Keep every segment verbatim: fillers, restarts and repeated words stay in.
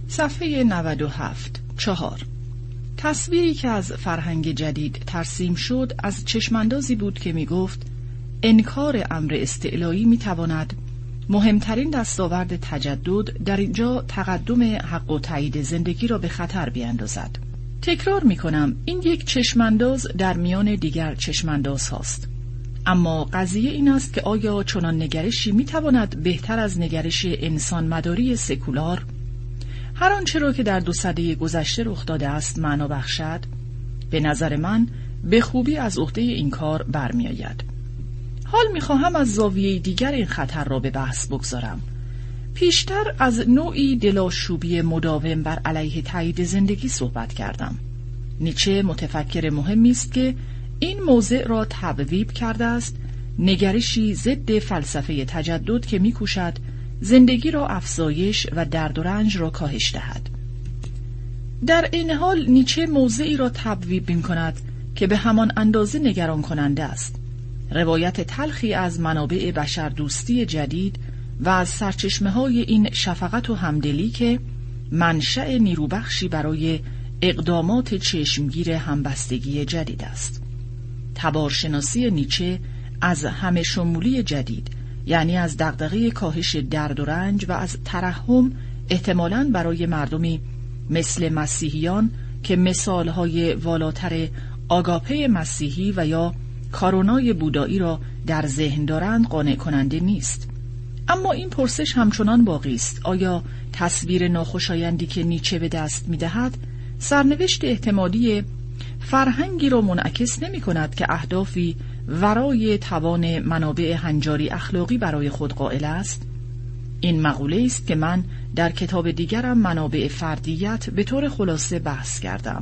صفحه نود و هفت. چهار. تصویری که از فرهنگ جدید ترسیم شد از چشماندازی بود که می گفت انکار امر استعلایی می تواند مهمترین دستاورد تجدد در اینجا تقدم حق و تایید زندگی را به خطر بیاندازد. تکرار می کنم این یک چشمانداز در میان دیگر چشمانداز هاست. اما قضیه این است که آیا چنان نگرشی می تواند بهتر از نگرش انسان مداری سکولار هر آنچه را که در دو سده گذشته رخ داده است معنا بخشد؟ به نظر من به خوبی از عهده این کار برمی آید. حال می خواهم از زاویه دیگر این خطر را به بحث بگذارم. پیشتر از نوعی دلاشوبی مداوم بر علیه تایید زندگی صحبت کردم. نیچه متفکر مهمی است که این موضع را تبویب کرده است، نگرشی ضد فلسفه تجدد که می‌کوشد زندگی را افزایش و درد و رنج را کاهش دهد. در این حال نیچه موضعی را تبویب می‌کند که به همان اندازه نگران کننده است. روایت تلخی از منابع بشردوستی جدید و از سرچشمه‌های این شفقت و همدلی که منشأ نیروبخشی برای اقدامات چشمگیر همبستگی جدید است. تبارشناسی نیچه از همه شمولی جدید، یعنی از دغدغه کاهش درد و رنج و از ترحم احتمالاً برای مردمی مثل مسیحیان که مثالهای والاتر آگاپه مسیحی و یا کارونای بودایی را در ذهن دارند قانع کننده نیست. اما این پرسش همچنان باقی است: آیا تصویر ناخوشایندی که نیچه به دست می‌دهد سرنوشت احتمالی فرهنگی را منعکس نمی کند که اهدافی ورای توان منابع هنجاری اخلاقی برای خود قائل است؟ این مقوله است که من در کتاب دیگرم منابع فردیت به طور خلاصه بحث کردم.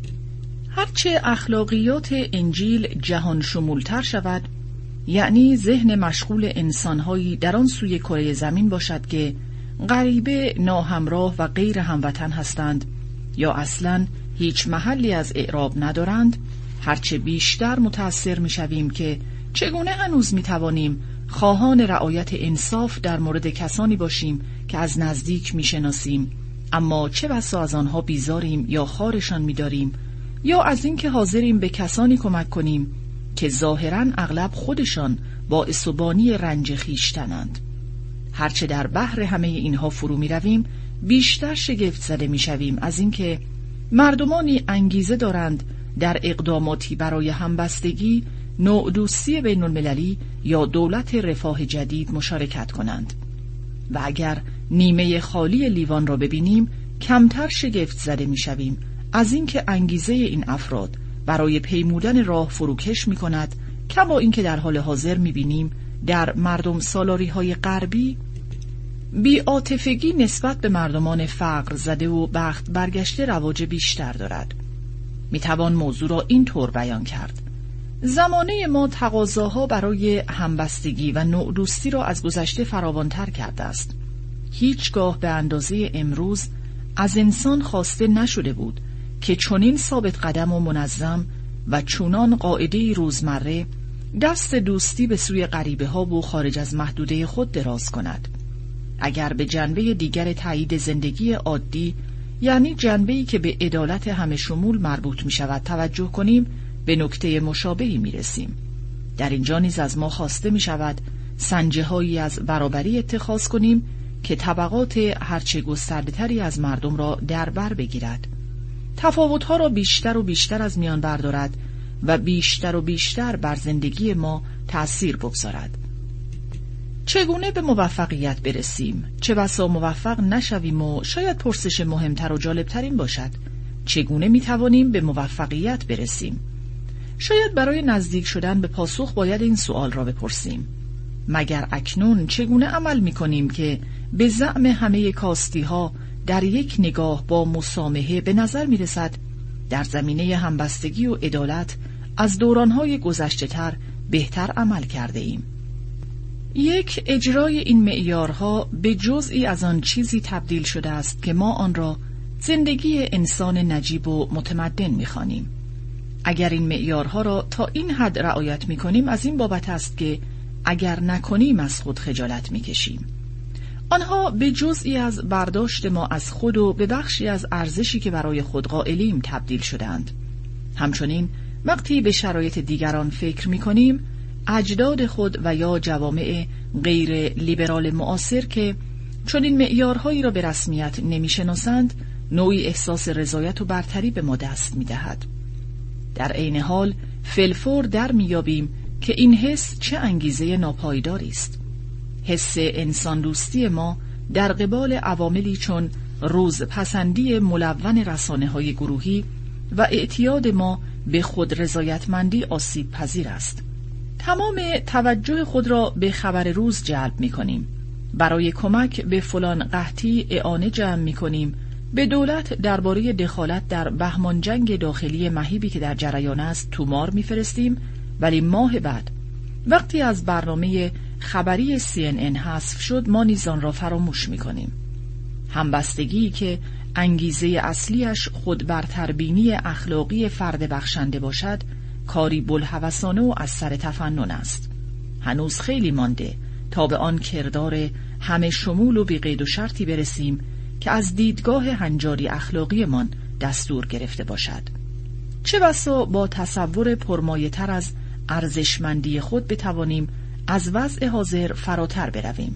هرچه اخلاقیات انجیل جهان شمولتر شود، یعنی ذهن مشغول انسانهایی در آن سوی کره زمین باشد که غریبه، ناهمراه و غیر هموطن هستند یا اصلاً هیچ محلی از اعراب ندارند، هرچه بیشتر متأثر می‌شویم که چگونه هنوز می‌توانیم خواهان رعایت انصاف در مورد کسانی باشیم که از نزدیک می‌شناسیم، اما چه بسا از آنها بیزاریم یا خارشان می‌داریم، یا از اینکه حاضریم به کسانی کمک کنیم که ظاهراً اغلب خودشان باعث و بانی رنج خویشتنند. هرچه در بحر همه اینها فرو می‌رویم، بیشتر شگفت زده می‌شویم از اینکه مردمانی انگیزه دارند در اقداماتی برای همبستگی، نوع دوستی بین المللی یا دولت رفاه جدید مشارکت کنند. و اگر نیمه خالی لیوان را ببینیم، کمتر شگفت زده می‌شویم از اینکه انگیزه این افراد برای پیمودن راه فروکش می‌کند، کما اینکه در حال حاضر می‌بینیم در مردم سالاری‌های غربی بی‌عاطفگی نسبت به مردمان فقر زده و بخت برگشته رواج بیشتر دارد. میتوان موضوع را این طور بیان کرد: زمانه ما تقاضاها برای همبستگی و نوع دوستی را از گذشته فراوانتر کرده است. هیچگاه به اندازه امروز از انسان خواسته نشده بود که چنین ثابت قدم و منظم و چونان قاعده روزمره دست دوستی به سوی غریبه ها و خارج از محدوده خود دراز کند. اگر به جنبه دیگر تایید زندگی عادی، یعنی جنبه‌ای که به عدالت همه شمول مربوط می شود توجه کنیم، به نکته مشابهی می رسیم. در اینجا نیز از ما خواسته می شود سنجه هایی از برابری اتخاذ کنیم که طبقات هرچه گسترده تری از مردم را در بر بگیرد، تفاوت ها را بیشتر و بیشتر از میان بردارد و بیشتر و بیشتر بر زندگی ما تأثیر بگذارد. چگونه به موفقیت برسیم؟ چه بسا موفق نشویم و شاید پرسش مهمتر و جالبتر این باشد: چگونه میتوانیم به موفقیت برسیم؟ شاید برای نزدیک شدن به پاسخ باید این سوال را بپرسیم: مگر اکنون چگونه عمل میکنیم که به زعم همه کاستی ها در یک نگاه با مسامحه به نظر میرسد در زمینه همبستگی و عدالت از دورانهای گذشته تر بهتر عمل کرده ایم؟ یک، اجرای این معیارها به جزئی از آن چیزی تبدیل شده است که ما آن را زندگی انسان نجیب و متمدن می‌خوانیم. اگر این معیارها را تا این حد رعایت می‌کنیم، از این بابت است که اگر نکنیم از خود خجالت می‌کشیم. آنها به جزئی از برداشت ما از خود و به بخشی از ارزشی که برای خود قائلیم تبدیل شدند. همچنین وقتی به شرایط دیگران فکر می‌کنیم، اجداد خود و یا جوامع غیر لیبرال معاصر که چون این معیارهایی را به رسمیت نمی‌شناسند، نوعی احساس رضایت و برتری به ما دست می‌دهد. در عین حال فلفور در می‌یابیم که این حس چه انگیزه ناپایداری است. حس انسان دوستی ما در قبال عواملی چون روزپسندی ملون رسانه‌های گروهی و اعتیاد ما به خود رضایتمندی آسیب پذیر است. تمام توجه خود را به خبر روز جلب می کنیم. برای کمک به فلان قحطی اعانه جمع می کنیم. به دولت درباره دخالت در بهمان جنگ داخلی مهیبی که در جریان است تومار می فرستیم، ولی ماه بعد وقتی از برنامه خبری سی ان ان حذف شد ما نیز آن را فراموش می کنیم. همبستگی که انگیزه اصلیش خود برتربینی اخلاقی فرد بخشنده باشد، کاری بوالهوسانه و از سر تفنن است. هنوز خیلی مانده تا به آن کردار همه شمول و بی قید و شرطی برسیم که از دیدگاه هنجاری اخلاقی من دستور گرفته باشد. چه بسا با تصور پرمایه تر از ارزشمندی خود بتوانیم از وضع حاضر فراتر برویم.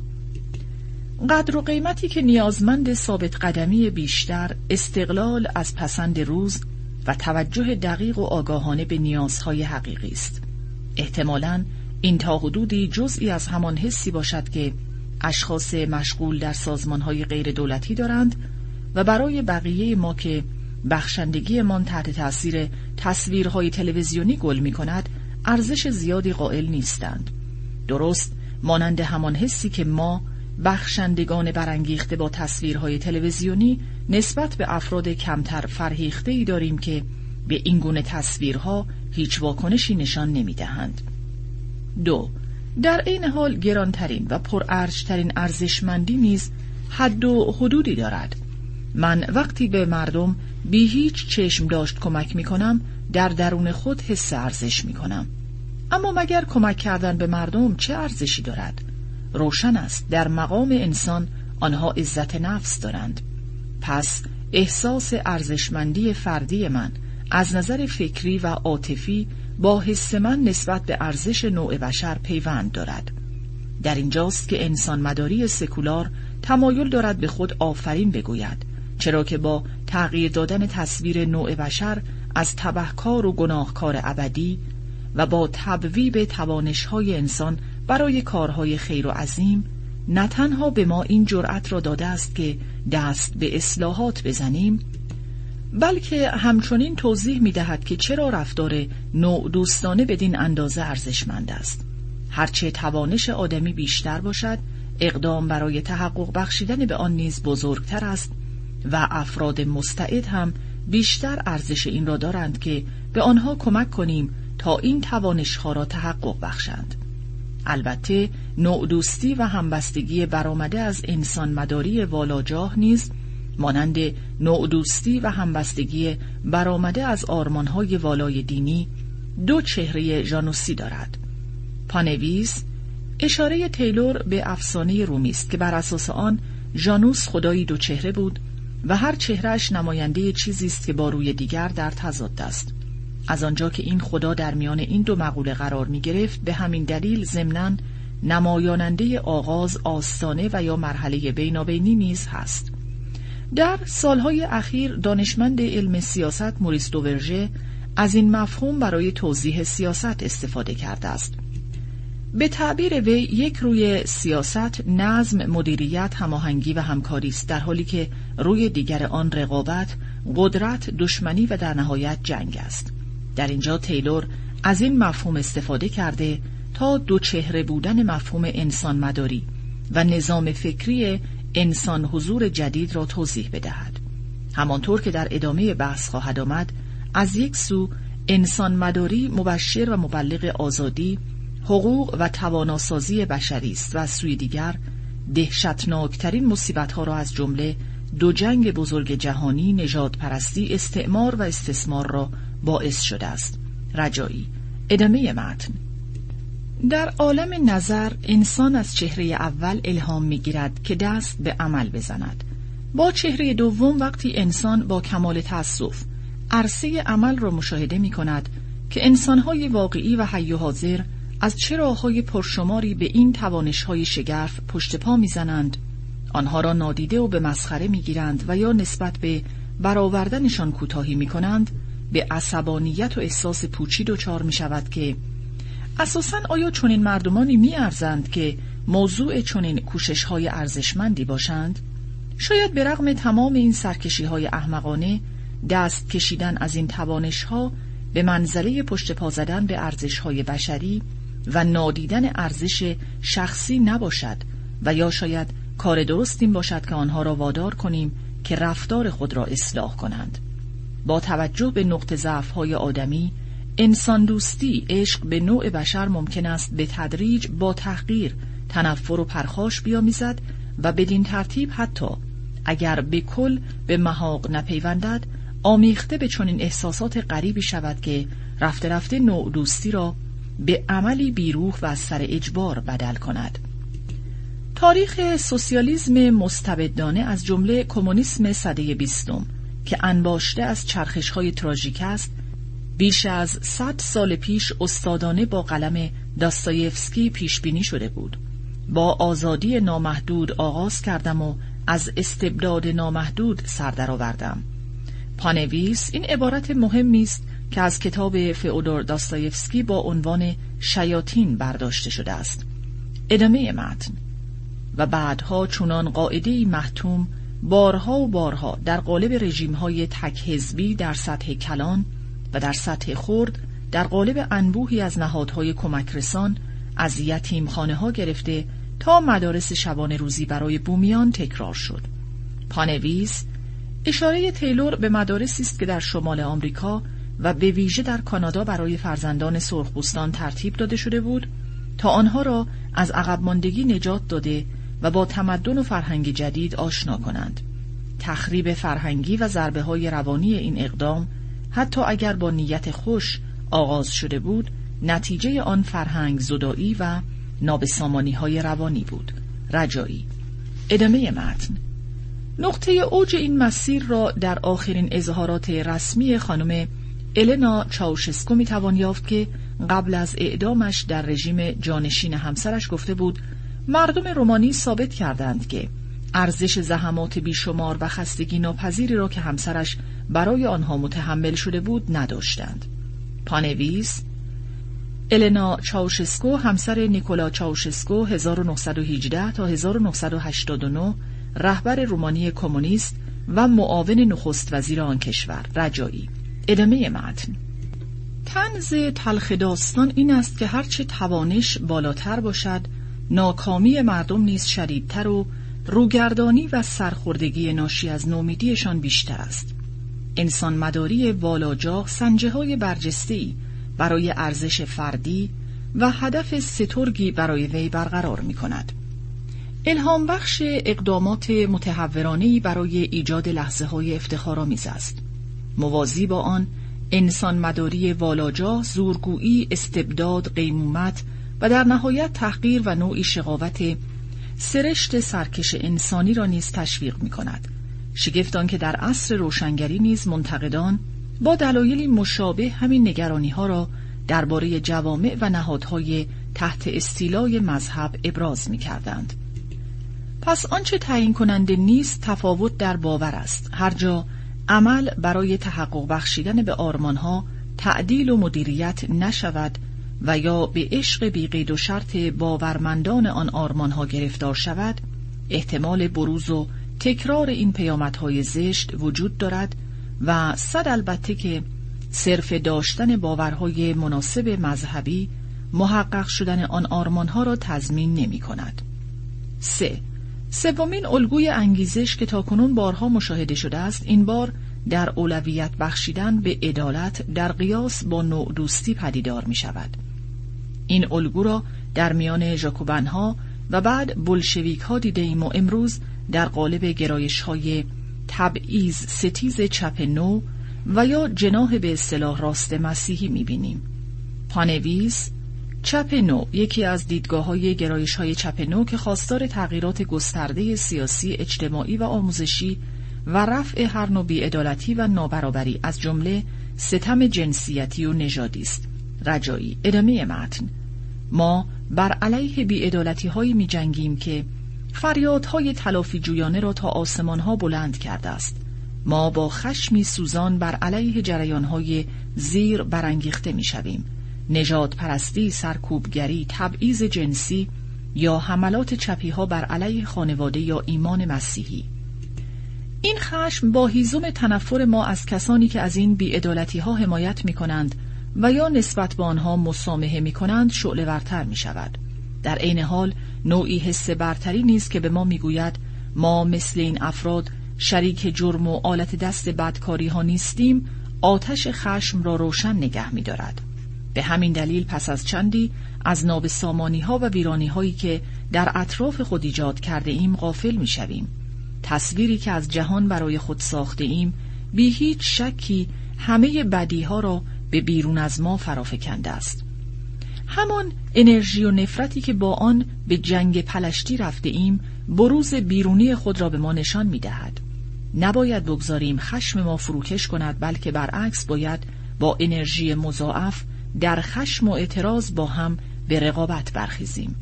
قدر و قیمتی که نیازمند ثابت قدمی بیشتر، استقلال از پسند روز و توجه دقیق و آگاهانه به نیازهای حقیقی است. احتمالاً این تا حدودی جزئی از همان حسی باشد که اشخاص مشغول در سازمانهای غیر دولتی دارند و برای بقیه ما که بخشندگیمان تحت تأثیر تصویرهای تلویزیونی گل می کند ارزش زیادی قائل نیستند. درست مانند همان حسی که ما بخشندگان برانگیخته با تصویرهای تلویزیونی نسبت به افراد کمتر فرهیخته‌ای داریم که به این گونه تصویرها هیچ واکنشی نشان نمی‌دهند. دو، در عین حال گرانترین و پرارجترین ارزشمندی نیز حد و حدودی دارد. من وقتی به مردم بی هیچ چشم داشت کمک می‌کنم، در درون خود حس ارزش می‌کنم. اما مگر کمک کردن به مردم چه ارزشی دارد؟ روشن است در مقام انسان آنها عزت نفس دارند. پس احساس ارزشمندی فردی من از نظر فکری و عاطفی با حس من نسبت به ارزش نوع بشر پیوند دارد. در اینجاست که انسان مداری سکولار تمایل دارد به خود آفرین بگوید، چرا که با تغییر دادن تصویر نوع بشر از تبهکار و گناهکار ابدی و با تبویب توانش‌های انسان برای کارهای خیر و عظیم، نه تنها به ما این جرأت را داده است که دست به اصلاحات بزنیم، بلکه همچنین توضیح می‌دهد که چرا رفتار نوع دوستانه بدین اندازه ارزشمند است. هرچه توانش آدمی بیشتر باشد، اقدام برای تحقق بخشیدن به آن نیز بزرگتر است و افراد مستعد هم بیشتر ارزش این را دارند که به آنها کمک کنیم تا این توانش‌ها را تحقق بخشند. البته نوع دوستی و همبستگی برآمده از انسان مداری والاجاه نیز مانند نوع دوستی و همبستگی برآمده از آرمان‌های والای دینی دو چهره ژانوسی دارد. پانویس اشاره تیلور به افسانه رومی است که بر اساس آن ژانوس خدایی دو چهره بود و هر چهرهش نماینده چیزی است که با روی دیگر در تضاد است. از آنجا که این خدا در میان این دو مقوله قرار می گرفت، به همین دلیل ضمناً نمایاننده آغاز، آستانه و یا مرحله بینابینی نیز هست. در سالهای اخیر دانشمند علم سیاست موریس دوورژه از این مفهوم برای توضیح سیاست استفاده کرده است. به تعبیر وی یک روی سیاست نظم، مدیریت، هماهنگی و همکاری است، در حالی که روی دیگر آن رقابت، قدرت، دشمنی و در نهایت جنگ است. در اینجا تیلور از این مفهوم استفاده کرده تا دو چهره بودن مفهوم انسان مداری و نظام فکری انسان حضور جدید را توضیح بدهد. همانطور که در ادامه بحث خواهد آمد، از یک سو انسان مداری مبشر و مبلغ آزادی، حقوق و تواناسازی بشری است و از سوی دیگر دهشتناکترین مصیبت‌ها را از جمله دو جنگ بزرگ جهانی، نژادپرستی، استعمار و استثمار را باعث شده است. رجایی. ادامه متن. در عالم نظر انسان از چهره اول الهام می‌گیرد که دست به عمل بزند. با چهره دوم وقتی انسان با کمال تأسف عرصه عمل را مشاهده می‌کند که انسان‌های واقعی و حی و حاضر از چه راه‌های پرشماری به این توانش‌های شگرف پشت پا می‌زنند، آنها را نادیده و به مسخره می‌گیرند و یا نسبت به برآوردنشان کوتاهی می‌کنند، به عصبانیت و احساس پوچی دچار می‌شود که اساساً آیا چنین مردمانی می‌ارزند که موضوع چنین کوشش‌های ارزشمندی باشند؟ شاید به رغم تمام این سرکشی‌های احمقانه، دست کشیدن از این توانش‌ها به منزله پشت پا زدن به ارزش‌های بشری و نادیدن ارزش شخصی نباشد و یا شاید کار درست این باشد که آنها را وادار کنیم که رفتار خود را اصلاح کنند. با توجه به نقطه ضعف‌های آدمی، انسان دوستی، عشق به نوع بشر ممکن است به تدریج با تحقیر، تنفر و پرخاش بیامیزد و بدین ترتیب حتی اگر به کل به محاق نپیوندد، آمیخته به چنین احساسات غریبی شود که رفته رفته نوع دوستی را به عملی بیروح و از سر اجبار بدل کند. تاریخ سوسیالیسم مستبدانه از جمله کمونیسم سده بیستم که انباشته از چرخش‌های تراژیک است، بیش از صد سال پیش استادانه با قلم داستایفسکی پیش بینی شده بود. با آزادی نامحدود آغاز کردم و از استبداد نامحدود سر درآوردم. پانویس این عبارت مهمی است که از کتاب فئودور داستایفسکی با عنوان شیاطین برداشته شده است. ادامه متن: و بعدها چنان قاعده‌ای محتوم بارها و بارها در قالب رژیم‌های تک حزبی در سطح کلان و در سطح خرد در قالب انبوهی از نهادهای کمک رسان از یتیمخانه‌ها گرفته تا مدارس شبانه روزی برای بومیان تکرار شد. پانویس اشاره تیلور به مدارسی است که در شمال آمریکا و به ویژه در کانادا برای فرزندان سرخپوستان ترتیب داده شده بود تا آنها را از عقب ماندگی نجات داده و با تمدن و فرهنگ جدید آشنا کنند. تخریب فرهنگی و ضربه‌های روانی این اقدام حتی اگر با نیت خوش آغاز شده بود، نتیجه آن فرهنگ زدایی و نابسامانی‌های روانی بود. رجایی. ادامه متن: نقطه اوج این مسیر را در آخرین اظهارات رسمی خانم النا چاوشسکو میتوان یافت که قبل از اعدامش در رژیم جانشین همسرش گفته بود مردم رومانی ثابت کردند که ارزش زحمات بیشمار و خستگی ناپذیری را که همسرش برای آنها متحمل شده بود نداشتند. پانویس النا چاوشسکو همسر نیکولا چاوشسکو هزار و نهصد و هجده تا هزار و نهصد و هشتاد و نه رهبر رومانی کمونیست و معاون نخست وزیر آن کشور. رجایی. ادامه متن: طنز تلخ داستان این است که هرچه توانش بالاتر باشد، ناکامی مردم نیز شدیدتر و روگردانی و سرخوردگی ناشی از نومیدیشان بیشتر است. انسان مداری والاجاه سنجه های برجسته‌ای برای ارزش فردی و هدف سترگی برای وی برقرار می کند. الهام بخش اقدامات متحورانه‌ای برای ایجاد لحظه های افتخارآمیز است. موازی با آن انسان مداری والاجاه زورگویی، استبداد، قیمومت و در نهایت تحقیر و نوعی شقاوت سرشت سرکش انسانی را نیز تشویق می کند. شگفت آن که در عصر روشنگری نیز منتقدان با دلایلی مشابه همین نگرانی ها را درباره جوامع و نهادهای تحت استیلای مذهب ابراز می کردند. پس آنچه تعیین کننده نیست تفاوت در باور است. هر جا عمل برای تحقق بخشیدن به آرمانها تعدیل و مدیریت نشود و یا به عشق بی قید و شرط باورمندان آن آرمانها گرفتار شود، احتمال بروز و تکرار این پیامدهای زشت وجود دارد و صد البته که صرف داشتن باورهای مناسب مذهبی محقق شدن آن آرمانها را تضمین نمی کند. سه. سومین الگوی انگیزش که تاکنون بارها مشاهده شده است، این بار در اولویت بخشیدن به عدالت در قیاس با نوع دوستی پدیدار می شود. این الگو را در میان ژاکوبنها و بعد بولشویک ها دیده ایم و امروز در قالب گرایش های تبعیض ستیز چپ نو و یا جناح به اصطلاح راست مسیحی می بینیم. پانویس چپ نو یکی از دیدگاه‌های گرایش‌های چپ نو که خواستار تغییرات گسترده سیاسی، اجتماعی و آموزشی و رفع هر نوع بی‌عدالتی و نابرابری از جمله ستم جنسیتی و نژادی است. رجایی. ادامه متن. ما بر علیه بی‌عدالتی‌هایی می‌جنگیم که فریادهای تلافی جویانه را تا آسمان‌ها بلند کرده است. ما با خشمی سوزان بر علیه جریان‌های زیر برانگیخته می‌شویم. نژاد پرستی، سرکوبگری، تبعیض جنسی یا حملات چپی‌ها بر علیه خانواده یا ایمان مسیحی. این خشم با هیزم تنفر ما از کسانی که از این بی‌عدالتی‌ها حمایت می‌کنند و یا نسبت به آنها مسامحه می‌کنند شعله‌ورتر می‌شود. در عین حال نوعی حس برتری نیست که به ما می‌گوید ما مثل این افراد شریک جرم و آلت دست بدکاری‌ها نیستیم، آتش خشم را روشن نگه می‌دارد. به همین دلیل پس از چندی از نابسامانی‌ها و ویرانی‌هایی که در اطراف خود ایجاد کرده ایم غافل می‌شویم. تصویری که از جهان برای خود ساخته ایم بی هیچ شکی همه بدیها را به بیرون از ما فرافکنده است. همان انرژی و نفرتی که با آن به جنگ پلشتی رفته ایم بروز بیرونی خود را به ما نشان می دهد. نباید بگذاریم خشم ما فروکش کند، بلکه برعکس باید با انرژی مضاعف در خشم و اعتراض با هم به رقابت برخیزیم.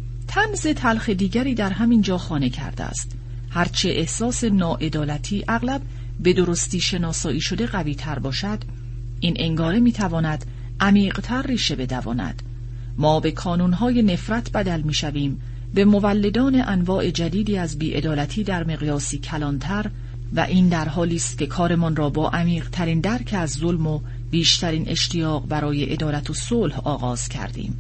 طنز تلخ دیگری در همین جا خانه کرده است. هرچه احساس ناعدالتی اغلب به درستی شناسایی شده قوی تر باشد، این انگاره می تواند عمیق‌تر ریشه بدواند. ما به کانونهای نفرت بدل می شویم، به مولدان انواع جدیدی از بی‌عدالتی در مقیاسی کلانتر، و این در حالی است که کارمان را با عمیق‌ترین درک از ظلم و بیشترین اشتیاق برای عدالت و صلح آغاز کردیم.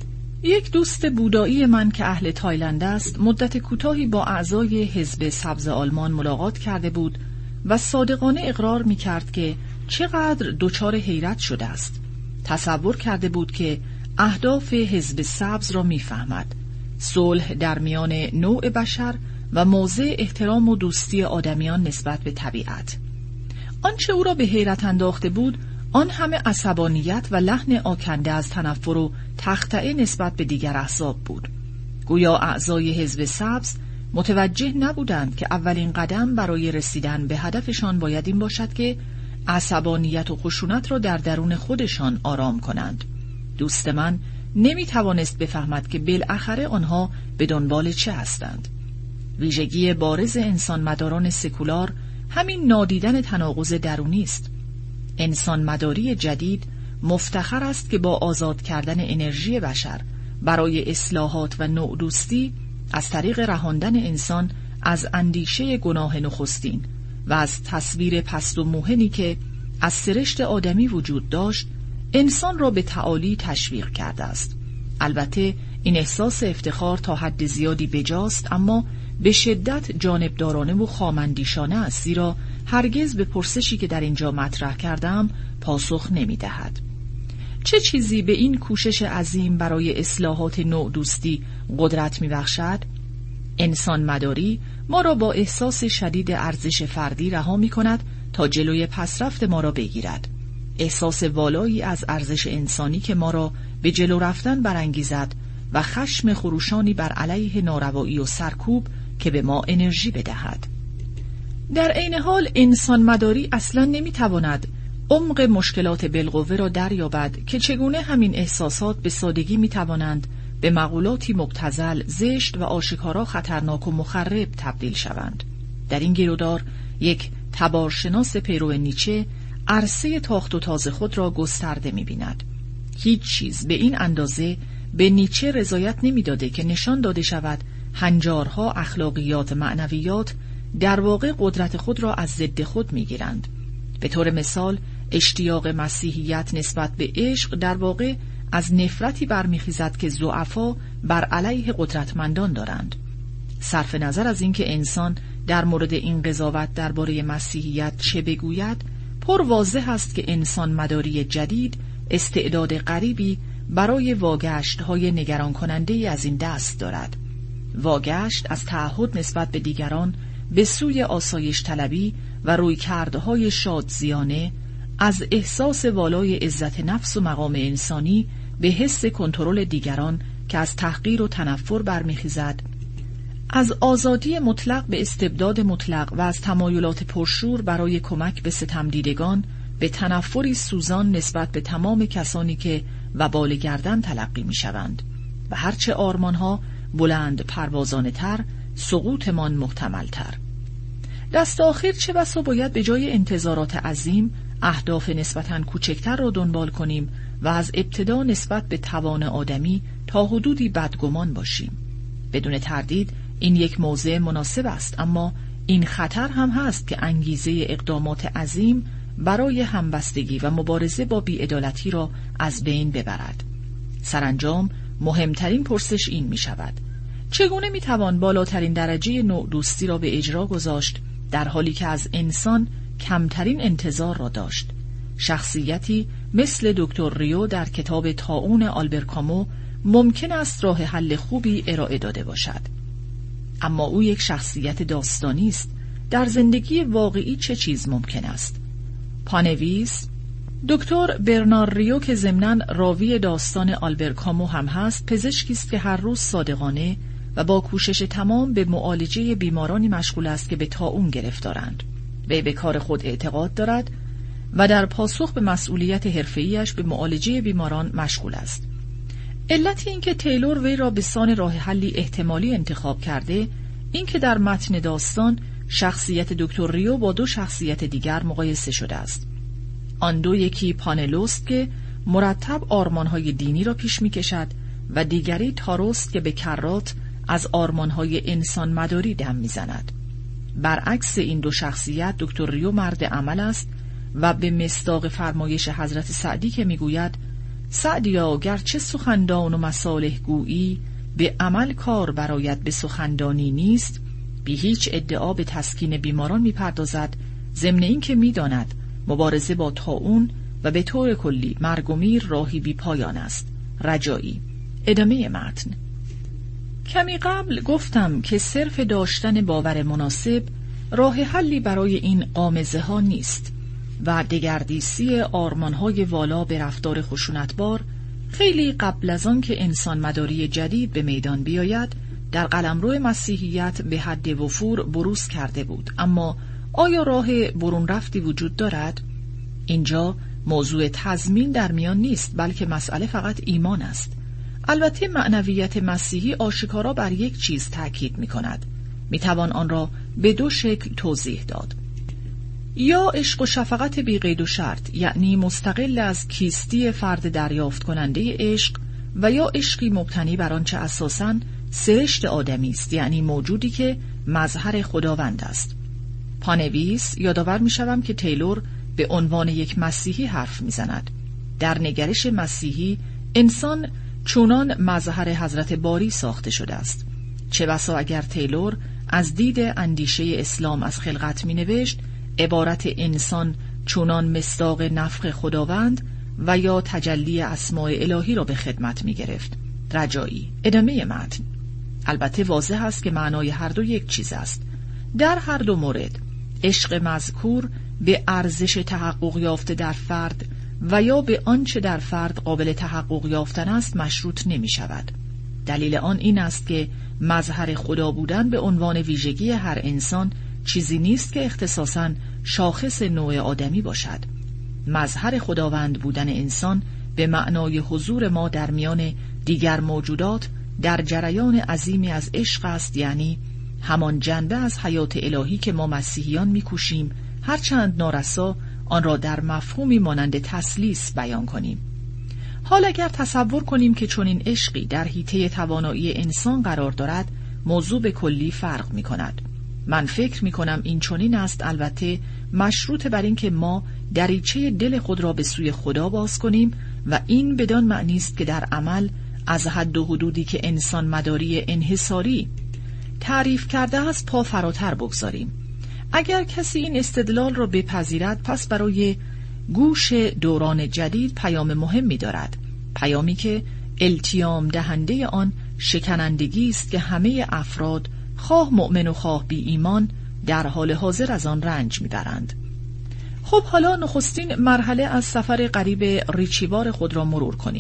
یک دوست بودایی من که اهل تایلند است مدت کوتاهی با اعضای حزب سبز آلمان ملاقات کرده بود و صادقانه اقرار می کرد که چقدر دچار حیرت شده است. تصور کرده بود که اهداف حزب سبز را می فهمد: صلح در میان نوع بشر و موضع احترام و دوستی آدمیان نسبت به طبیعت. آنچه او را به حیرت انداخته بود آن همه عصبانیت و لحن آکنده از تنفر و تخطئه نسبت به دیگر احزاب بود. گویا اعضای حزب سبز متوجه نبودند که اولین قدم برای رسیدن به هدفشان باید این باشد که عصبانیت و خشونت را در درون خودشان آرام کنند. دوست من نمی توانست بفهمد که بالاخره آنها به دنبال چه هستند. ویژگی بارز انسان مداران سکولار همین نادیدن تناقض درونی است. انسان مداری جدید مفتخر است که با آزاد کردن انرژی بشر برای اصلاحات و نوع دوستی از طریق رهاندن انسان از اندیشه گناه نخستین و از تصویر پست و موهنی که از سرشت آدمی وجود داشت انسان را به تعالی تشویق کرده است. البته این احساس افتخار تا حد زیادی بجاست، اما به شدت جانبدارانه و خامندیشانه است، زیرا هرگز به پرسشی که در اینجا مطرح کردم پاسخ نمی دهد. چه چیزی به این کوشش عظیم برای اصلاحات نوع دوستی قدرت می بخشد؟ انسان مداری ما را با احساس شدید ارزش فردی رها می کند تا جلوی پسرفت ما را بگیرد. احساس والایی از ارزش انسانی که ما را به جلو رفتن برانگیزد و خشم خروشانی بر علیه ناروایی و سرکوب که به ما انرژی بدهد. در عین حال انسان مداری اصلا نمیتواند عمق مشکلات بالقوه را دریابد که چگونه همین احساسات به سادگی میتوانند به مقولاتی مبتذل، زشت و آشکارا خطرناک و مخرب تبدیل شوند. در این گیرودار یک تبارشناس پیرو نیچه عرصه تاخت و تاز خود را گسترده می‌بیند. هیچ چیز به این اندازه به نیچه رضایت نمی‌داده که نشان داده شود هنجارها اخلاقیات معنویات در واقع قدرت خود را از ضد خود می‌گیرند. به طور مثال اشتیاق مسیحیت نسبت به عشق در واقع از نفرتی برمیخیزد که ضعفا بر علیه قدرتمندان دارند. صرف نظر از اینکه انسان در مورد این قضاوت درباره مسیحیت چه بگوید، پر واضح است که انسان مداری جدید استعداد غریبی برای واگشت‌های نگران کننده از این دست دارد. واگشت از تعهد نسبت به دیگران به سوی آسایش طلبی و رویکردهای شادزیانه، از احساس والای عزت نفس و مقام انسانی به حس کنترل دیگران که از تحقیر و تنفر برمیخیزد، از آزادی مطلق به استبداد مطلق و از تمایلات پرشور برای کمک به ستمدیدگان به تنفری سوزان نسبت به تمام کسانی که وبال گردن تلقی میشوند و هرچه آرمانها بلند پروازانه تر، سقوطمان محتمل تر. دست آخر چه بسا باید به جای انتظارات عظیم اهداف نسبتاً کوچکتر را دنبال کنیم و از ابتدا نسبت به توان آدمی تا حدودی بدگمان باشیم. بدون تردید این یک موضع مناسب است، اما این خطر هم هست که انگیزه اقدامات عظیم برای همبستگی و مبارزه با بی‌عدالتی را از بین ببرد. سرانجام مهمترین پرسش این می شود: چگونه می توان بالاترین درجه نوع دوستی را به اجرا گذاشت در حالی که از انسان کمترین انتظار را داشت؟ شخصیتی مثل دکتر ریو در کتاب طاعون آلبر کامو ممکن است راه حل خوبی ارائه داده باشد، اما او یک شخصیت داستانی است. در زندگی واقعی چه چیز ممکن است؟ پانویس دکتر برنار ریو که ضمناً راوی داستان آلبر کامو هم هست، پزشکی است که هر روز صادقانه و با کوشش تمام به معالجه بیمارانی مشغول است که به طاعون گرفتارند. وی به کار خود اعتقاد دارد و در پاسخ به مسئولیت حرفه‌ایش به معالجه بیماران مشغول است. علت این که تیلور وی را به سان راه حلی احتمالی انتخاب کرده، این که در متن داستان شخصیت دکتر ریو با دو شخصیت دیگر مقایسه شده است. آن دو یکی پانلوست که مرتب آرمانهای دینی را پیش می کشد و دیگری تاروست که به کرات از آرمانهای انسان مداری دم می زند. برعکس این دو شخصیت دکتر ریو مرد عمل است و به مصداق فرمایش حضرت سعدی که می گوید: سعدیا گرچه سخندان و مصالح گویی، به عمل کار برایت به سخندانی نیست، بی هیچ ادعا به تسکین بیماران می پردازد، ضمن این که می داند مبارزه با طاعون و به طور کلی مرگ و میر راهی بی پایان است. رجایی. ادامه متن. کمی قبل گفتم که صرف داشتن باور مناسب راه حلی برای این غامضه ها نیست و دگردیسی آرمانهای والا به رفتار خشونتبار خیلی قبل از آن که انسان مداری جدید به میدان بیاید در قلمرو مسیحیت به حد وفور بروز کرده بود. اما آیا راه برون رفتی وجود دارد؟ اینجا موضوع تضمین در میان نیست، بلکه مسئله فقط ایمان است. البته معنویت مسیحی آشکارا بر یک چیز تأکید می کند. می توان آن را به دو شکل توضیح داد: یا عشق و شفقت بی قید و شرط، یعنی مستقل از کیستی فرد دریافت کننده عشق، و یا عشقی مبتنی بر آنچه اساساً سرشت آدمی است، یعنی موجودی که مظهر خداوند است. پانویس یادآور می شوم که تیلور به عنوان یک مسیحی حرف می زند. در نگرش مسیحی انسان چونان مظهر حضرت باری ساخته شده است. چه بسا اگر تیلور از دید اندیشه اسلام از خلقت می نوشت عبارت انسان چونان مصداق نفخ خداوند و یا تجلی اسماء الهی را به خدمت می گرفت. رجایی. ادامه متن. البته واضح است که معنای هر دو یک چیز است. در هر دو مورد عشق مذکور به ارزش تحقق یافته در فرد و یا به آنچه در فرد قابل تحقق یافتن است مشروط نمی شود. دلیل آن این است که مظهر خدا بودن به عنوان ویژگی هر انسان چیزی نیست که اختصاصاً شاخص نوع آدمی باشد. مظهر خداوند بودن انسان به معنای حضور ما در میان دیگر موجودات در جریان عظیمی از عشق است، یعنی همان جنبه از حیات الهی که ما مسیحیان می‌کوشیم هرچند نارسا آن را در مفهومی مانند تثلیث بیان کنیم. حال اگر تصور کنیم که چنین عشقی در حیطه توانایی انسان قرار دارد، موضوع به کلی فرق می‌کند. من فکر می‌کنم این چنین است، البته مشروط بر این که ما دریچه دل خود را به سوی خدا باز کنیم و این بدان معنی است که در عمل از حد و حدودی که انسان مداری انحصاری تعریف کرده است پا فراتر بگذاریم. اگر کسی این استدلال را بپذیرد، پس برای گوش دوران جدید پیام مهمی دارد، پیامی که التیام دهنده آن شکنندگی است که همه افراد خواه مؤمن و خواه بی ایمان در حال حاضر از آن رنج میبرند. خب حالا نخستین مرحله از سفر غریب ریچیوار خود را مرور کنیم.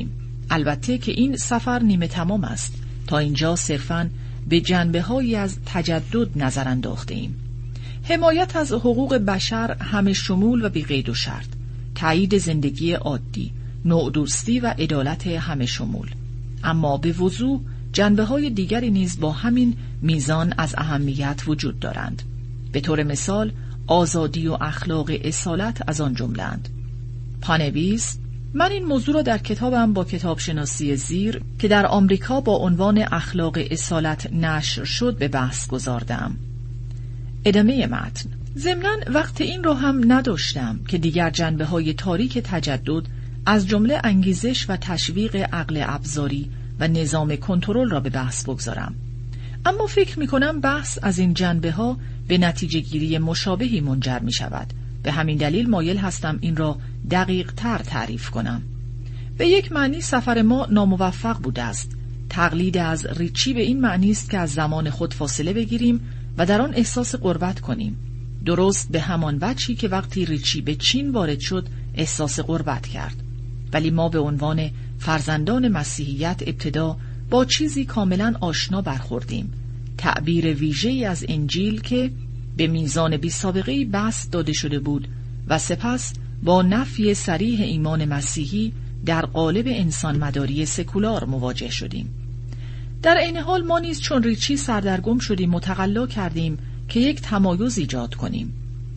البته که این سفر نیمه تمام است. تا اینجا صرفاً به جنبه‌هایی از تجدد نظر انداخته ایم. حمایت از حقوق بشر همه شمول و بی قید و شرط، تایید زندگی عادی، نوع‌دوستی و عدالت همه شمول. اما به وضوح جنبه‌های دیگری نیز با همین میزان از اهمیت وجود دارند. به طور مثال آزادی و اخلاق اصالت از آن جمله‌اند. پانویس: من این موضوع را در کتابم با کتابشناسی زیر که در آمریکا با عنوان اخلاق اصالت نشر شد به بحث گذاردم. ادامه متن: ضمناً وقت این را هم نداشتم که دیگر جنبه‌های تاریک تجدد از جمله انگیزش و تشویق عقل ابزاری و نظام کنترل را به بحث بگذارم. اما فکر می‌کنم بحث از این جنبه‌ها به نتیجه گیری مشابهی منجر می‌شود. به همین دلیل مایل هستم این را دقیق تر تعریف کنم. به یک معنی سفر ما ناموفق بوده است. تقلید از ریچی به این معنی است که از زمان خود فاصله بگیریم و در آن احساس غربت کنیم. درست به همان وجهی که وقتی ریچی به چین وارد شد احساس غربت کرد. ولی ما به عنوان فرزندان مسیحیت ابتدا با چیزی کاملا آشنا برخوردیم. تعبیر ویژه‌ای از انجیل که به میزان بی سابقه‌ای بسط داده شده بود و سپس با نفی صریح ایمان مسیحی در قالب انسان مداری سکولار مواجه شدیم. در عین حال ما نیز چون ریچی سردرگم شدیم و تقلا کردیم که یک تمایز ایجاد کنیم.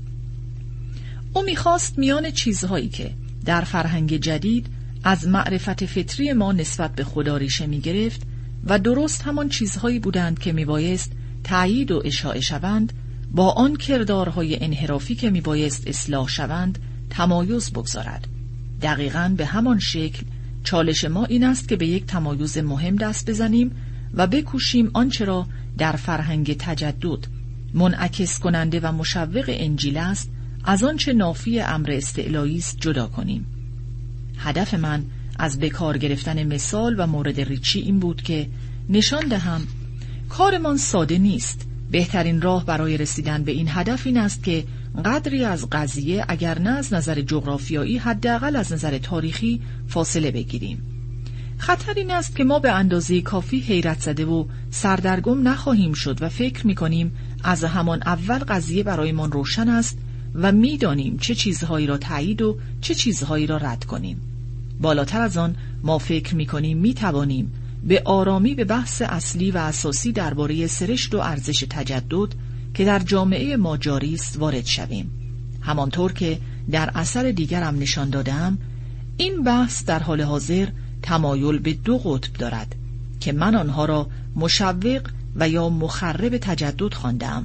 او می‌خواست میان چیزهایی که در فرهنگ جدید از معرفت فطری ما نسبت به خدا ریشه می‌گرفت و درست همان چیزهایی بودند که میبایست تأیید و اشاعه شوند، با آن کردارهای انحرافی که میبایست اصلاح شوند تمایز بگذارد. دقیقاً به همان شکل چالش ما این است که به یک تمایز مهم دست بزنیم و بکوشیم آنچه را در فرهنگ تجدد منعکس کننده و مشوق انجیل است از آنچه نافی امر استعلایی است جدا کنیم. هدف من از بکار گرفتن مثال و مورد ریچی این بود که نشان دهم کارمان ساده نیست. بهترین راه برای رسیدن به این هدف این است که قدری از قضیه اگر نه از نظر جغرافیایی حداقل از نظر تاریخی فاصله بگیریم. خطر این است که ما به اندازه کافی حیرت زده و سردرگم نخواهیم شد و فکر می‌کنیم از همان اول قضیه برایمان روشن است و می‌دانیم چه چیزهایی را تایید و چه چیزهایی را رد کنیم. بالاتر از آن ما فکر می‌کنیم می‌توانیم به آرامی به بحث اصلی و اساسی درباره سرشت و ارزش تجدد که در جامعه ما جاری است وارد شویم. همانطور که در اثر دیگرم نشان دادم، این بحث در حال حاضر تمایل به دو قطب دارد که من آنها را مشوق و یا مخرب تجدد خواندم.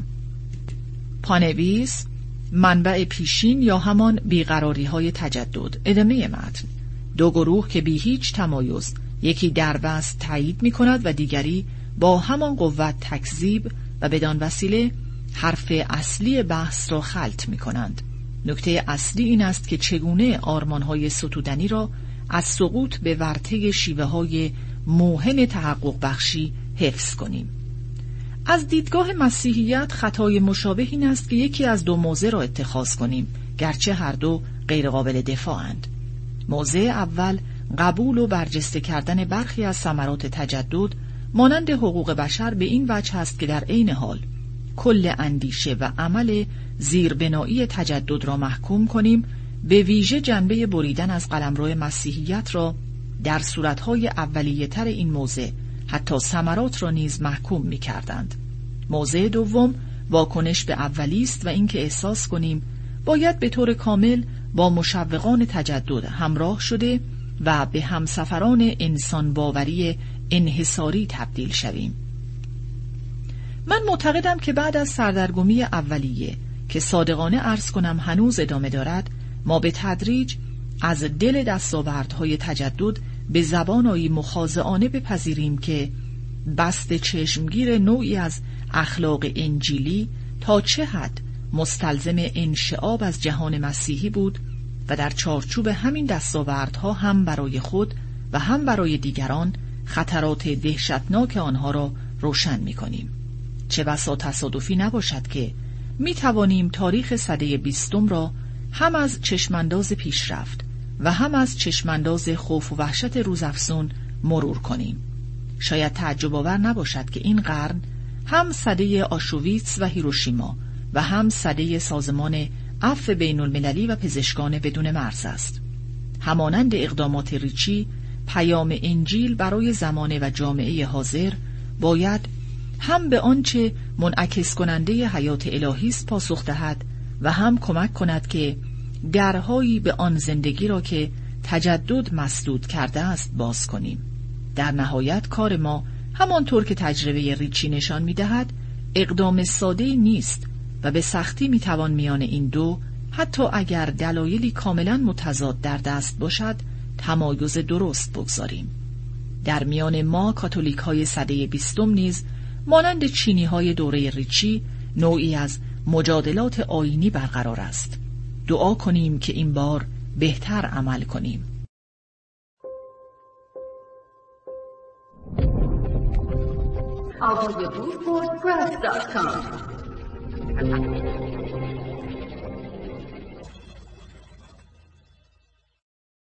پانویس: منبع پیشین یا همان بیقراری‌های تجدد. ادامه متن: دو گروه که بی هیچ تمایز، یکی در بحث تایید می کند و دیگری با همان قوت تکذیب و بدان وسیله حرف اصلی بحث را خلط می کنند. نکته اصلی این است که چگونه آرمانهای ستودنی را از سقوط به ورطه شیوه های موهن تحقق بخشی حفظ کنیم. از دیدگاه مسیحیت خطای مشابه این است که یکی از دو موضع را اتخاذ کنیم، گرچه هر دو غیر قابل دفاعند. موضع اول قبول و برجسته کردن برخی از ثمرات تجدد مانند حقوق بشر به این وجه است که در عین حال کل اندیشه و عمل زیربنایی تجدد را محکوم کنیم، به ویژه جنبه بریدن از قلمرو مسیحیت را در صورتهای اولیه‌تر این موضع حتی ثمرات را نیز محکوم می کردند. موضع دوم واکنش به اولی است و اینکه احساس کنیم باید به طور کامل با مشوقان تجدد همراه شده و به همسفران انسان باوری انحصاری تبدیل شویم. من معتقدم که بعد از سردرگمی اولیه که صادقانه عرض کنم هنوز ادامه دارد، ما به تدریج از دل دستاوردهای تجدد به زبانایی مخاضعانه بپذیریم که بست چشمگیر نوعی از اخلاق انجیلی تا چه حد مستلزم انشعاب از جهان مسیحی بود و در چارچوب همین دستاوردها هم برای خود و هم برای دیگران خطرات دهشتناک آنها را روشن می‌کنیم. چه بسا تصادفی نباشد که می توانیم تاریخ سده بیستم را هم از چشمانداز پیشرفت و هم از چشمانداز خوف و وحشت روزافزون مرور کنیم. شاید تعجب آور نباشد که این قرن هم سده آشویتس و هیروشیما و هم سده سازمان عفو بین المللی و پزشکان بدون مرز است. همانند اقدامات ریچی، پیام انجیل برای زمانه و جامعه حاضر باید هم به آنچه منعکس کننده حیات الهی است پاسخ دهد و هم کمک کند که درهایی به آن زندگی را که تجدد مسدود کرده است باز کنیم. در نهایت کار ما همانطور که تجربه ریچی نشان می‌دهد اقدام ساده‌ای نیست و به سختی می‌توان میان این دو، حتی اگر دلایلی کاملا متضاد در دست باشد، تمایز درست بگذاریم. در میان ما کاتولیک‌های سده بیستم نیز مانند چینی‌های دوره ریچی نوعی از مجادلات آیینی برقرار است. دعا کنیم که این بار بهتر عمل کنیم. آواز بود وردپرس دات کام